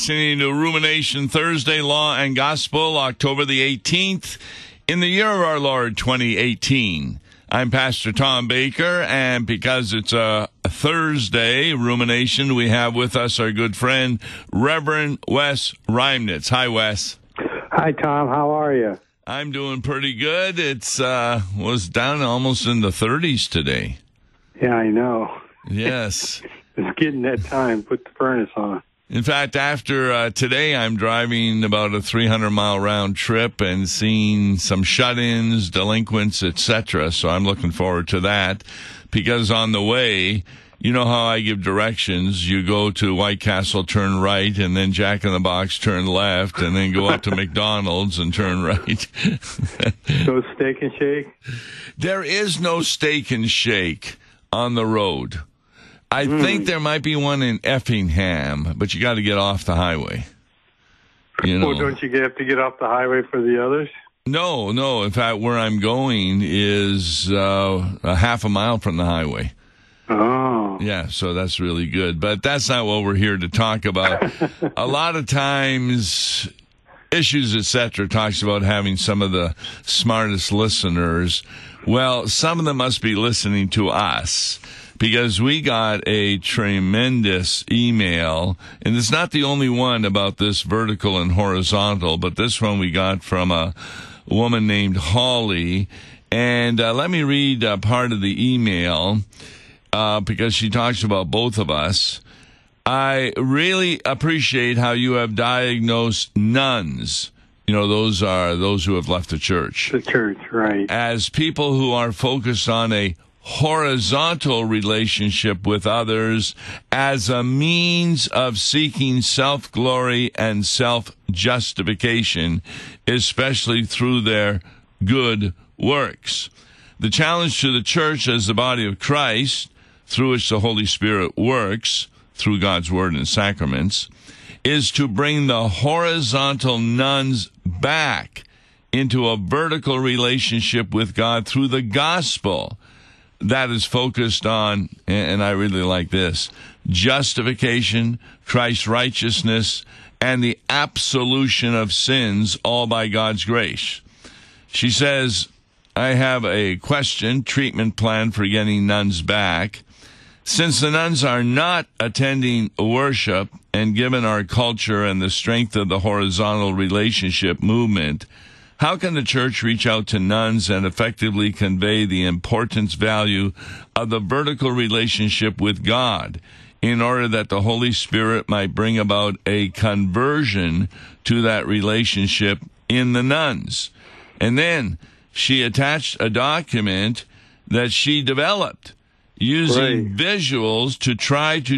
listening to Rumination Thursday, Law and Gospel, October the 18th, in the year of our Lord, 2018. I'm Pastor Tom Baker, and because it's a Thursday Rumination, we have with us our good friend, Reverend Wes Reimnitz. Hi, Wes. Hi, Tom. How are you? I'm doing pretty good. It's was down almost in the 30s today. Yeah, I know. Yes. It's getting that time. Put the furnace on. In fact, after today, I'm driving about a 300-mile round trip and seeing some shut-ins, delinquents, etc. So I'm looking forward to that because on the way, you know how I give directions. You go to White Castle, turn right, and then Jack in the Box, turn left, and then go up to McDonald's and turn right. So Steak and Shake? There is no Steak and Shake on the road. I think there might be one in Effingham, but you got to get off the highway. You know. Well, don't you have to get off the highway for the others? No. In fact, where I'm going is a half a mile from the highway. Oh. Yeah, so that's really good. But that's not what we're here to talk about. A lot of times, Issues, etc. talks about having some of the smartest listeners. Well, some of them must be listening to us, because we got a tremendous email, and it's not the only one about this vertical and horizontal, but this one we got from a woman named Holly. And let me read part of the email, because she talks about both of us. I really appreciate how you have diagnosed nuns. You know, those are those who have left the church. The church, right. As people who are focused on a horizontal relationship with others as a means of seeking self-glory and self-justification, especially through their good works. The challenge to the church as the body of Christ, through which the Holy Spirit works, through God's Word and sacraments, is to bring the horizontal nuns back into a vertical relationship with God through the gospel that is focused on, and I really like this, justification, Christ's righteousness, and the absolution of sins, all by God's grace. She says, I have a question, treatment plan for getting nuns back. Since the nuns are not attending worship, and given our culture and the strength of the horizontal relationship movement, how can the church reach out to nuns and effectively convey the importance value of the vertical relationship with God in order that the Holy Spirit might bring about a conversion to that relationship in the nuns? And then she attached a document that she developed using visuals to try to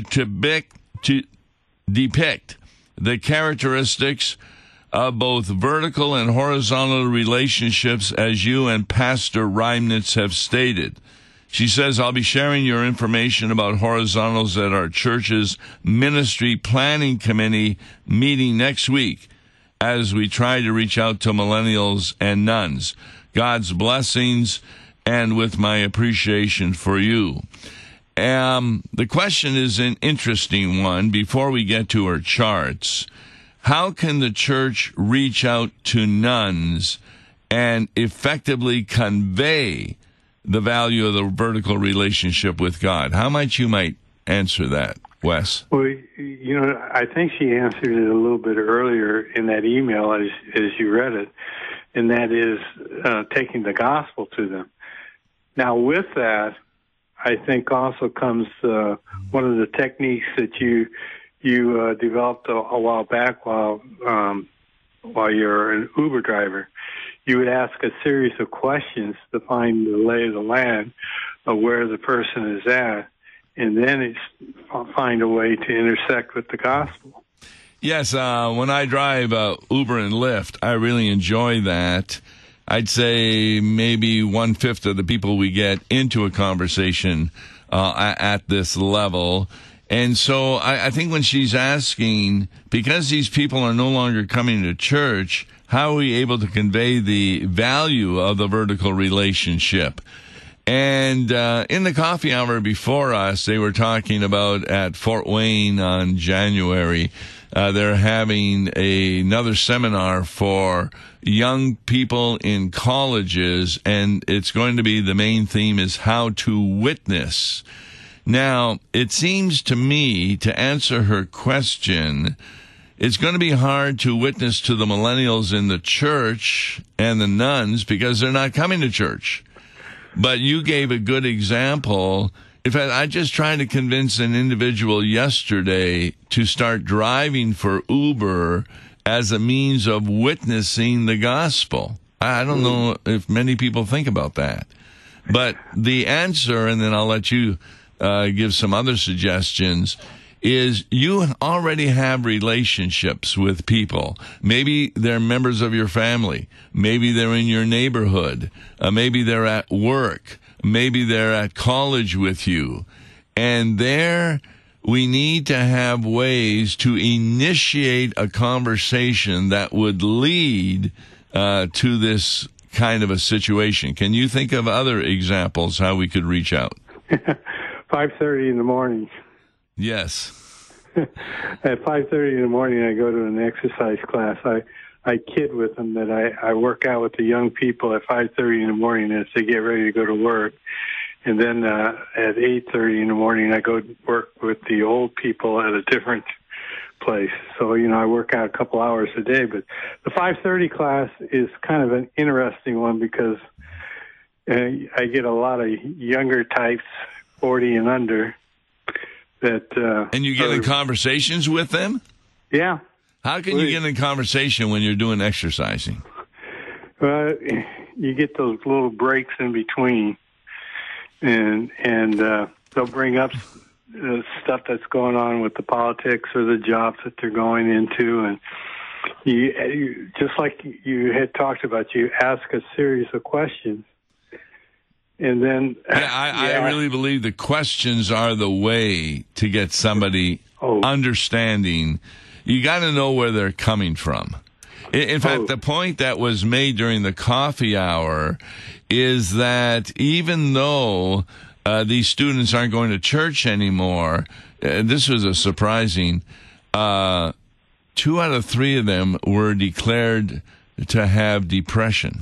depict the characteristics of both vertical and horizontal relationships, as you and Pastor Reimnitz have stated. She says, I'll be sharing your information about horizontals at our church's ministry planning committee meeting next week as we try to reach out to millennials and nuns. God's blessings, and with my appreciation for you. The question is an interesting one. Before we get to her charts, how can the church reach out to nuns and effectively convey the value of the vertical relationship with God? How might you answer that, Wes? Well, you know, I think she answered it a little bit earlier in that email as you read it, and that is taking the gospel to them. Now, with that, I think also comes one of the techniques that you developed a while back while you're an Uber driver. You would ask a series of questions to find the lay of the land of where the person is at, and then find a way to intersect with the gospel. Yes, when I drive Uber and Lyft, I really enjoy that. I'd say maybe 1/5 of the people we get into a conversation at this level. And so I think when she's asking, because these people are no longer coming to church, how are we able to convey the value of the vertical relationship? And in the coffee hour before us, they were talking about at Fort Wayne on January They're having another seminar for young people in colleges, and it's going to be, the main theme is how to witness. Now, it seems to me, to answer her question, it's going to be hard to witness to the millennials in the church and the nuns because they're not coming to church. But you gave a good example. In fact, I just tried to convince an individual yesterday to start driving for Uber as a means of witnessing the gospel. I don't know if many people think about that. But the answer, and then I'll let you give some other suggestions, is you already have relationships with people. Maybe they're members of your family. Maybe they're in your neighborhood. Maybe they're at work. Maybe they're at college with you. And there we need to have ways to initiate a conversation that would lead to this kind of a situation. Can you think of other examples how we could reach out? 5:30 in the morning. Yes. At 5:30 in the morning, I go to an exercise class. I kid with them that I work out with the young people at 5:30 in the morning as they get ready to go to work. And then at 8:30 in the morning, I go work with the old people at a different place. So, I work out a couple hours a day. But the 5:30 class is kind of an interesting one because I get a lot of younger types, 40 and under. And you get in conversations with them? Yeah. How can you get in conversation when you're doing exercising? You get those little breaks in between, and they'll bring up stuff that's going on with the politics or the jobs that they're going into, and you just like you had talked about, you ask a series of questions. And then, I really believe the questions are the way to get somebody understanding. You got to know where they're coming from. In fact, the point that was made during the coffee hour is that even though these students aren't going to church anymore, this was a surprising, 2 out of 3 of them were declared to have depression.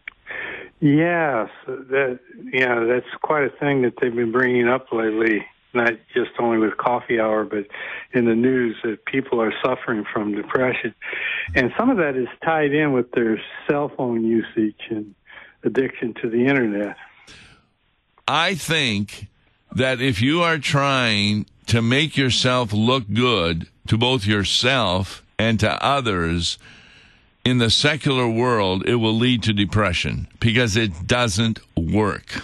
Yes, that's quite a thing that they've been bringing up lately, not just only with coffee hour, but in the news, that people are suffering from depression. And some of that is tied in with their cell phone usage and addiction to the internet. I think that if you are trying to make yourself look good to both yourself and to others, in the secular world, it will lead to depression because it doesn't work.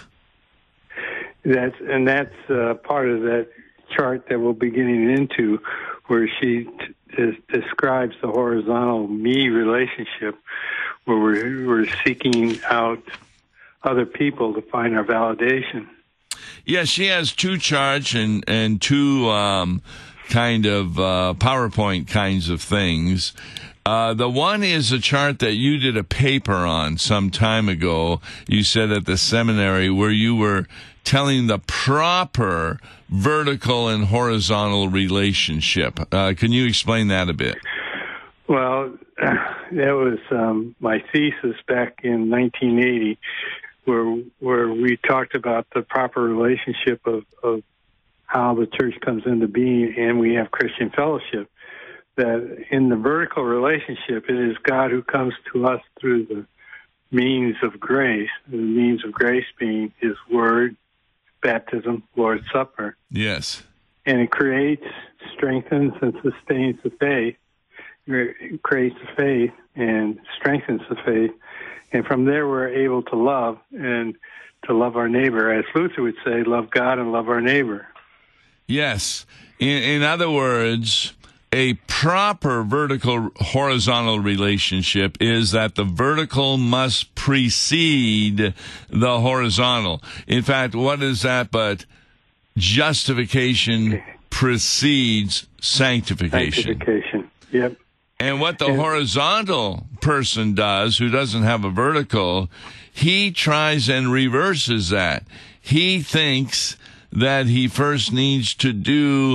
That's part of that chart that we'll be getting into, where she describes the horizontal me relationship, where we're seeking out other people to find our validation. Yeah, she has 2 charts and 2 kind of PowerPoint kinds of things. The one is a chart that you did a paper on some time ago, you said at the seminary, where you were telling the proper vertical and horizontal relationship. Can you explain that a bit? Well, that was my thesis back in 1980, where we talked about the proper relationship of how the church comes into being, and we have Christian fellowship. That in the vertical relationship, it is God who comes to us through the means of grace, the means of grace being His Word, baptism, Lord's Supper. Yes. And it creates, strengthens, and sustains the faith. It creates the faith and strengthens the faith. And from there, we're able to love and to love our neighbor. As Luther would say, love God and love our neighbor. Yes. In other words, a proper vertical horizontal relationship is that the vertical must precede the horizontal. In fact, what is that but justification precedes sanctification? Sanctification, yep. And what the horizontal person does, who doesn't have a vertical, he tries and reverses that. He thinks that he first needs to do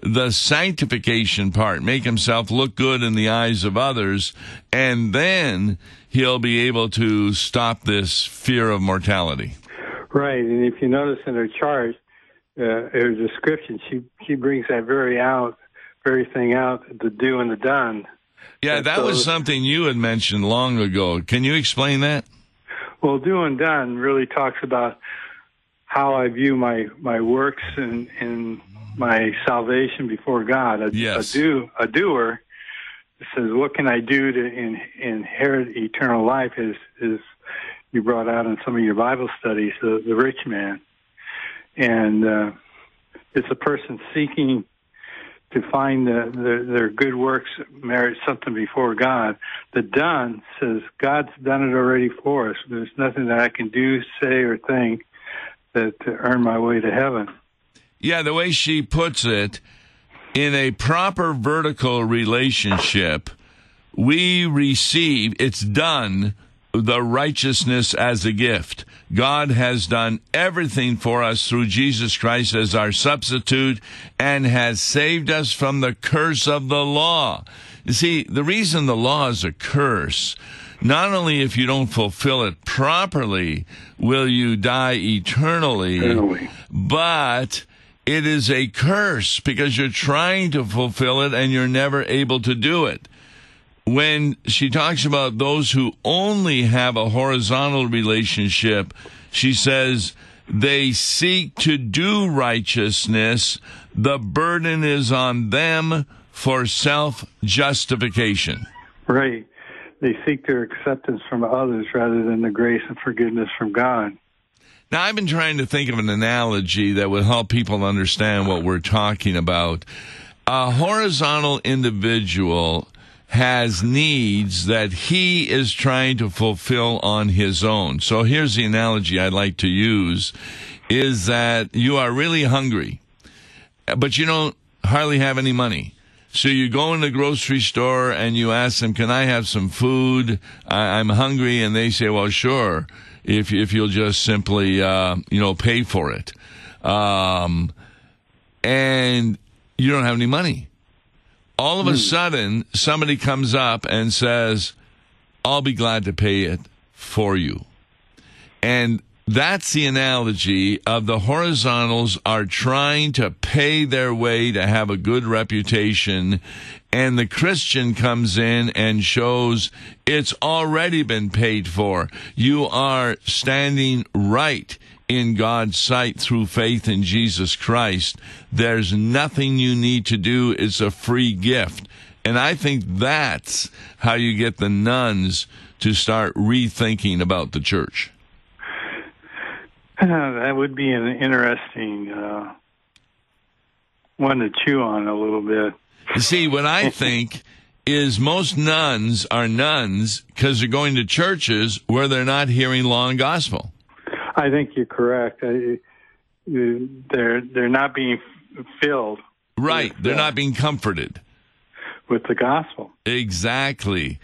the sanctification part, make himself look good in the eyes of others, and then he'll be able to stop this fear of mortality. Right, and if you notice in her chart, her description, she brings that very thing out, the do and the done. Yeah, that was something you had mentioned long ago. Can you explain that? Well, do and done really talks about how I view my works and my salvation before God. A doer says, what can I do to inherit eternal life, is you brought out in some of your Bible studies, the rich man. And it's a person seeking to find their good works merit something before God. The done says, God's done it already for us. There's nothing that I can do, say, or think to earn my way to heaven. Yeah, the way she puts it, in a proper vertical relationship, we receive, it's done, the righteousness as a gift. God has done everything for us through Jesus Christ as our substitute and has saved us from the curse of the law. You see, the reason the law is a curse, not only if you don't fulfill it properly will you die eternally, but it is a curse because you're trying to fulfill it and you're never able to do it. When she talks about those who only have a horizontal relationship, she says they seek to do righteousness. The burden is on them for self-justification. Right. They seek their acceptance from others rather than the grace and forgiveness from God. Now, I've been trying to think of an analogy that would help people understand what we're talking about. A horizontal individual has needs that he is trying to fulfill on his own. So here's the analogy I'd like to use, is that you are really hungry, but you don't hardly have any money. So you go in the grocery store and you ask them, can I have some food? I'm hungry. And they say, well, sure, if you'll just simply, pay for it. And you don't have any money. All of a sudden, somebody comes up and says, I'll be glad to pay it for you. And that's the analogy of the horizontals are trying to pay their way to have a good reputation, and the Christian comes in and shows it's already been paid for. You are standing right in God's sight through faith in Jesus Christ. There's nothing you need to do. It's a free gift. And I think that's how you get the nuns to start rethinking about the church. That would be an interesting one to chew on a little bit. You see, what I think is most nuns are nuns because they're going to churches where they're not hearing law and gospel. I think you're correct. They're not being filled. Right. They're not being comforted with the gospel. Exactly.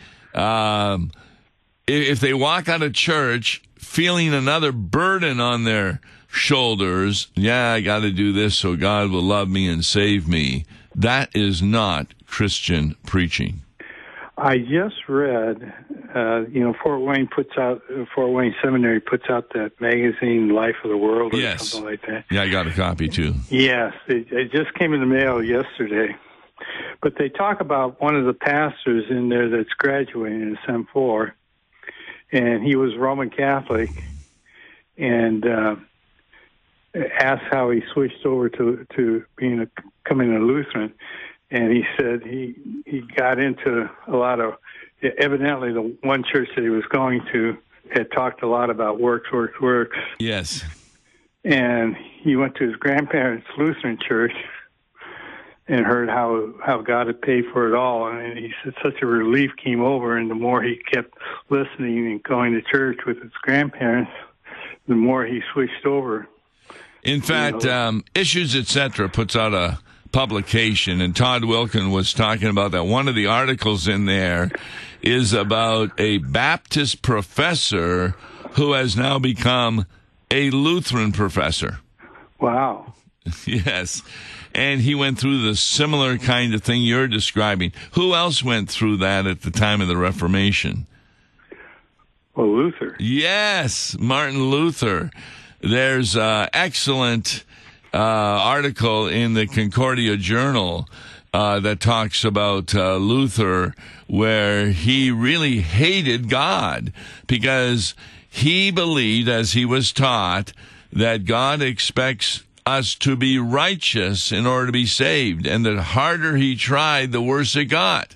If they walk out of church feeling another burden on their shoulders, I got to do this so God will love me and save me, that is not Christian preaching. I just read, Fort Wayne Seminary puts out that magazine, Life of the World, or something like that. Yeah, I got a copy too. Yes, it just came in the mail yesterday. But they talk about one of the pastors in there that's graduating in Sem4, and he was Roman Catholic, and asked how he switched over to becoming a Lutheran. And he said he got into a lot of, evidently the one church that he was going to had talked a lot about works. Yes. And he went to his grandparents' Lutheran church and heard how God had paid for it all. And he said such a relief came over, and the more he kept listening and going to church with his grandparents, the more he switched over. In fact, Issues, Etc. puts out a publication, and Todd Wilkin was talking about that. One of the articles in there is about a Baptist professor who has now become a Lutheran professor. Wow. Yes. And he went through the similar kind of thing you're describing. Who else went through that at the time of the Reformation? Well, Luther. Yes, Martin Luther. There's an excellent article in the Concordia Journal that talks about Luther, where he really hated God because he believed, as he was taught, that God expects us to be righteous in order to be saved. And the harder he tried, the worse it got.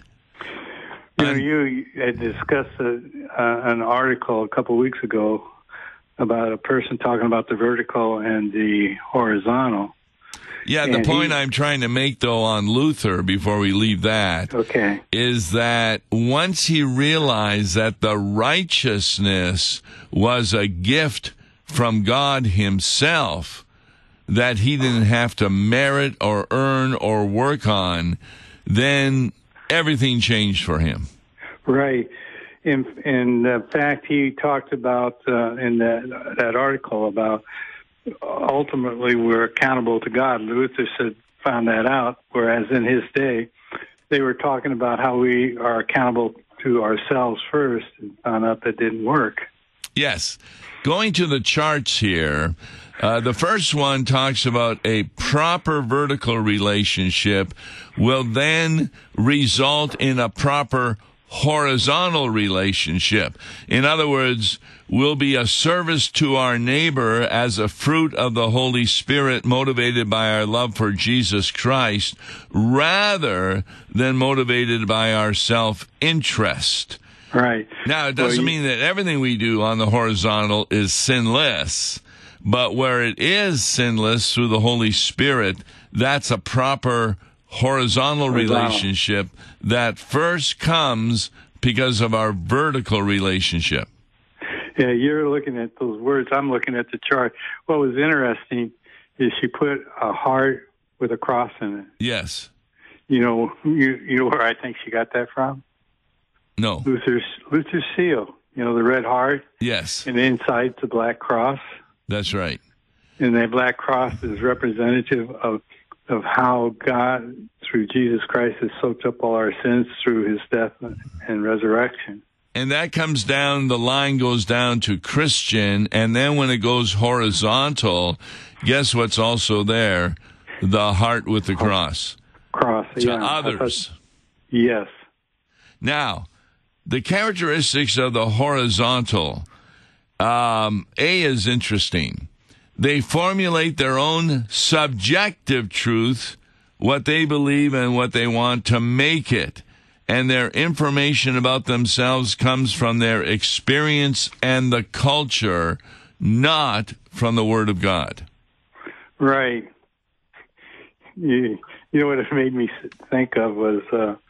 You had discussed an article a couple of weeks ago about a person talking about the vertical and the horizontal. Yeah, the point I'm trying to make, though, on Luther, before we leave that, is that once he realized that the righteousness was a gift from God himself, that he didn't have to merit or earn or work on, then everything changed for him. Right. In fact, he talked about in that article about ultimately we're accountable to God. Luther found that out, whereas in his day they were talking about how we are accountable to ourselves first, and found out that didn't work. Yes. Going to the charts here, the first one talks about a proper vertical relationship will then result in a proper horizontal relationship. In other words, we'll be a service to our neighbor as a fruit of the Holy Spirit, motivated by our love for Jesus Christ, rather than motivated by our self-interest. Right. Now, it doesn't mean that everything we do on the horizontal is sinless, but where it is sinless through the Holy Spirit, that's a proper horizontal relationship that first comes because of our vertical relationship. Yeah, you're looking at those words. I'm looking at the chart. What was interesting is she put a heart with a cross in it. Yes. You know where I think she got that from? No. Luther's seal. You know, the red heart. Yes. And inside the black cross. That's right. And that black cross is representative of how God, through Jesus Christ, has soaked up all our sins through his death and resurrection. And that comes down, the line goes down to Christian, and then when it goes horizontal, guess what's also there? The heart with the cross. To others. Yes. Now, the characteristics of the horizontal, A is interesting. They formulate their own subjective truth, what they believe and what they want to make it. And their information about themselves comes from their experience and the culture, not from the Word of God. Right. You know what it made me think of was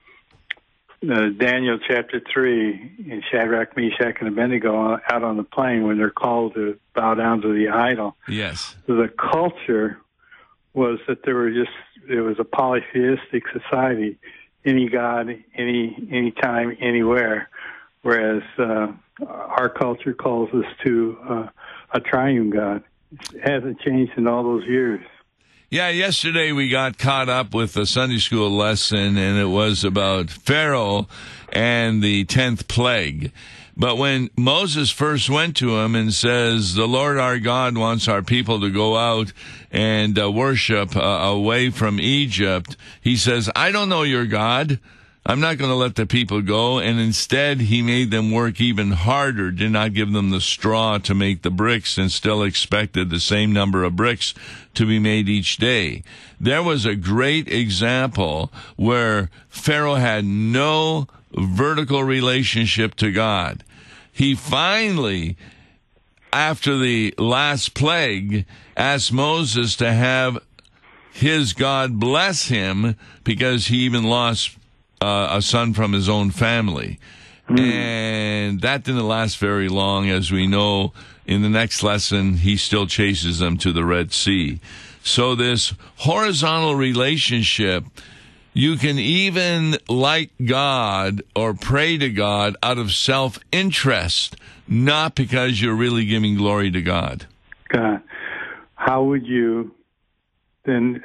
Daniel chapter 3, and Shadrach, Meshach, and Abednego out on the plain when they're called to bow down to the idol. Yes. So the culture was that it was a polytheistic society, any god, any time, anywhere, whereas our culture calls us to a triune God. It hasn't changed in all those years. Yeah, yesterday we got caught up with a Sunday school lesson, and it was about Pharaoh and the 10th plague. But when Moses first went to him and says, the Lord our God wants our people to go out and worship away from Egypt, he says, I don't know your God. I'm not going to let the people go. And instead, he made them work even harder, did not give them the straw to make the bricks, and still expected the same number of bricks to be made each day. There was a great example where Pharaoh had no vertical relationship to God. He finally, after the last plague, asked Moses to have his God bless him because he even lost a son from his own family. And that didn't last very long. As we know, in the next lesson, he still chases them to the Red Sea. So this horizontal relationship, you can even like God or pray to God out of self-interest, not because you're really giving glory to God. God, how would you then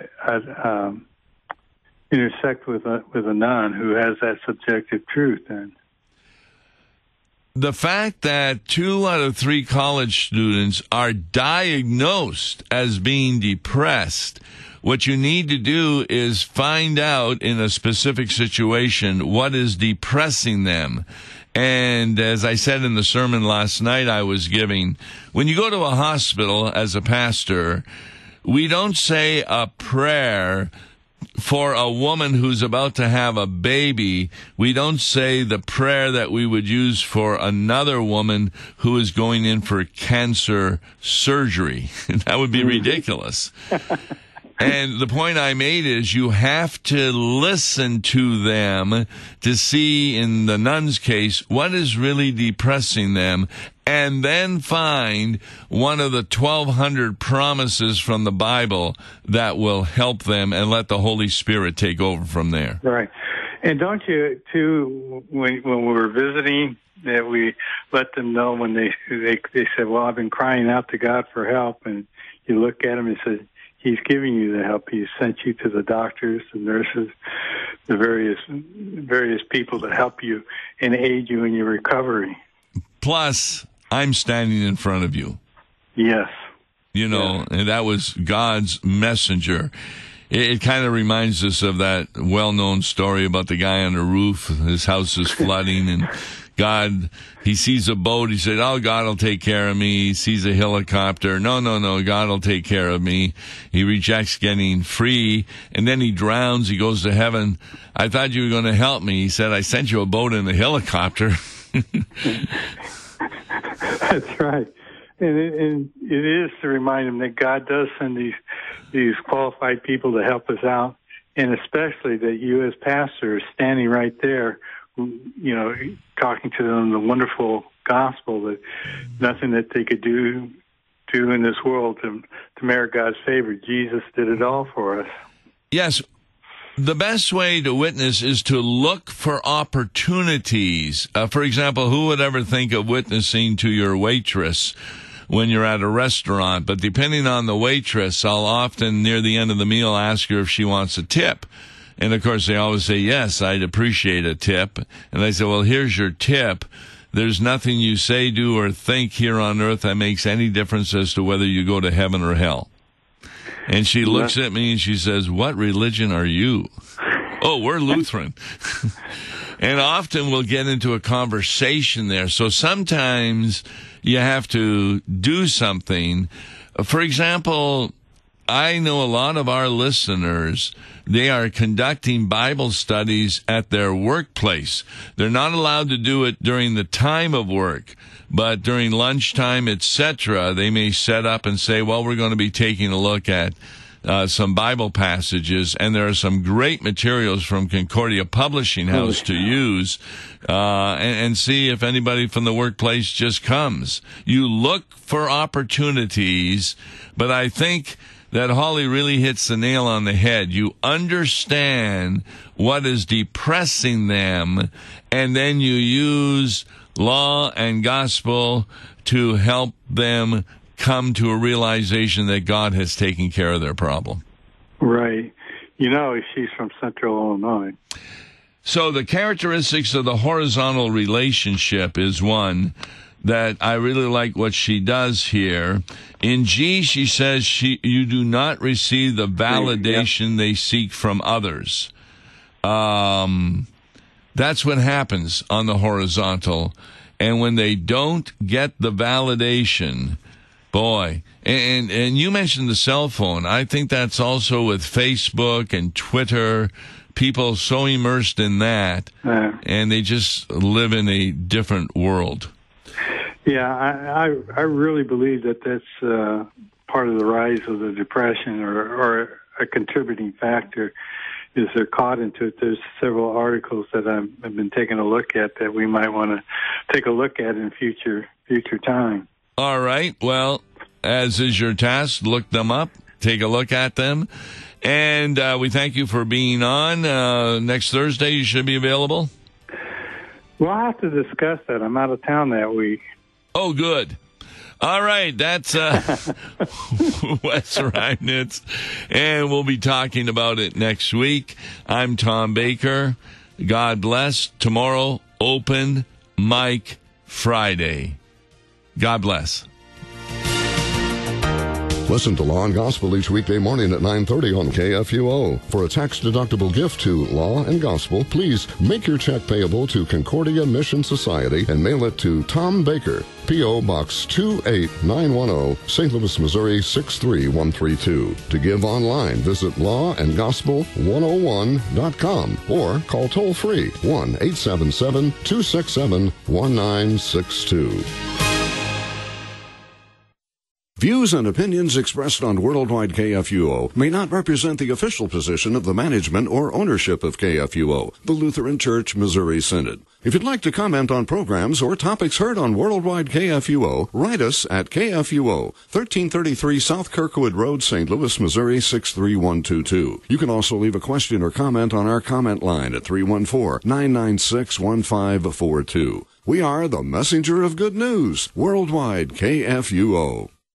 intersect with a nun who has that subjective truth. And the fact that 2 out of 3 college students are diagnosed as being depressed, what you need to do is find out in a specific situation what is depressing them. And as I said in the sermon last night I was giving, when you go to a hospital as a pastor, we don't say a prayer for a woman who's about to have a baby. We don't say the prayer that we would use for another woman who is going in for cancer surgery. That would be ridiculous. And the point I made is you have to listen to them to see, in the nun's case, what is really depressing them, and then find one of the 1,200 promises from the Bible that will help them, and let the Holy Spirit take over from there. Right. And don't you, too, when we're visiting, that we let them know when they said, well, I've been crying out to God for help, and you look at them and say, He's giving you the help. He's sent you to the doctors, the nurses, the various people that help you and aid you in your recovery. Plus, I'm standing in front of you. Yes. You know, and that was God's messenger. It kind of reminds us of that well-known story about the guy on the roof. His house is flooding, and God, he sees a boat. He said, oh, God will take care of me. He sees a helicopter. No, God will take care of me. He rejects getting free, and then he drowns. He goes to heaven. I thought you were going to help me. He said, I sent you a boat and a helicopter. That's right. And it is to remind him that God does send these qualified people to help us out, and especially that you as pastor are standing right there, you know, talking to them the wonderful gospel, that nothing that they could do in this world to merit God's favor. Jesus did it all for us. Yes. The best way to witness is to look for opportunities. For example, who would ever think of witnessing to your waitress when you're at a restaurant? But depending on the waitress, I'll often, near the end of the meal, ask her if she wants a tip. And, of course, they always say, yes, I'd appreciate a tip. And I say, well, here's your tip. There's nothing you say, do, or think here on earth that makes any difference as to whether you go to heaven or hell. And she looks at me and she says, what religion are you? Oh, we're Lutheran. And often we'll get into a conversation there. So sometimes you have to do something. For example, I know a lot of our listeners, they are conducting Bible studies at their workplace. They're not allowed to do it during the time of work, but during lunchtime, etc., they may set up and say, well, we're going to be taking a look at some Bible passages, and there are some great materials from Concordia Publishing House to use, and see if anybody from the workplace just comes. You look for opportunities, but I think that Holly really hits the nail on the head. You understand what is depressing them, and then you use law and gospel to help them come to a realization that God has taken care of their problem. Right. You know, she's from Central Illinois. So the characteristics of the horizontal relationship is one that I really like what she does here. In G, she says you do not receive the validation they seek from others. That's what happens on the horizontal. And when they don't get the validation, boy, and you mentioned the cell phone. I think that's also with Facebook and Twitter. People so immersed in that, and they just live in a different world. Yeah, I really believe that that's part of the rise of the depression, or a contributing factor, is they're caught into it. There's several articles that I've been taking a look at that we might want to take a look at in future time. All right. Well, as is your task, look them up, take a look at them. And we thank you for being on. Next Thursday, you should be available? Well, I'll have to discuss that. I'm out of town that week. Oh, good. All right, that's Wes Reimnitz, and we'll be talking about it next week. I'm Tom Baker. God bless. Tomorrow, Open Mic Friday. God bless. Listen to Law and Gospel each weekday morning at 9:30 on KFUO. For a tax-deductible gift to Law and Gospel, please make your check payable to Concordia Mission Society and mail it to Tom Baker, P.O. Box 28910, St. Louis, Missouri 63132. To give online, visit lawandgospel101.com or call toll-free 1-877-267-1962. Views and opinions expressed on Worldwide KFUO may not represent the official position of the management or ownership of KFUO, the Lutheran Church Missouri Synod. If you'd like to comment on programs or topics heard on Worldwide KFUO, write us at KFUO, 1333 South Kirkwood Road, St. Louis, Missouri 63122. You can also leave a question or comment on our comment line at 314-996-1542. We are the messenger of good news, Worldwide KFUO.